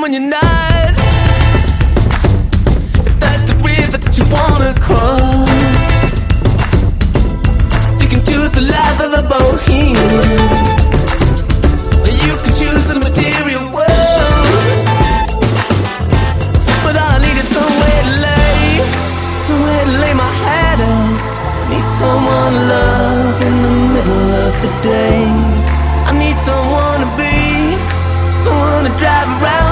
when you're not. If that's the river that you wanna cross, you can choose the life of a bohemian, or you can choose the material world. But all I need is somewhere to lay my head at. I need someone to love in the middle of the day. I need someone to be, someone to drive around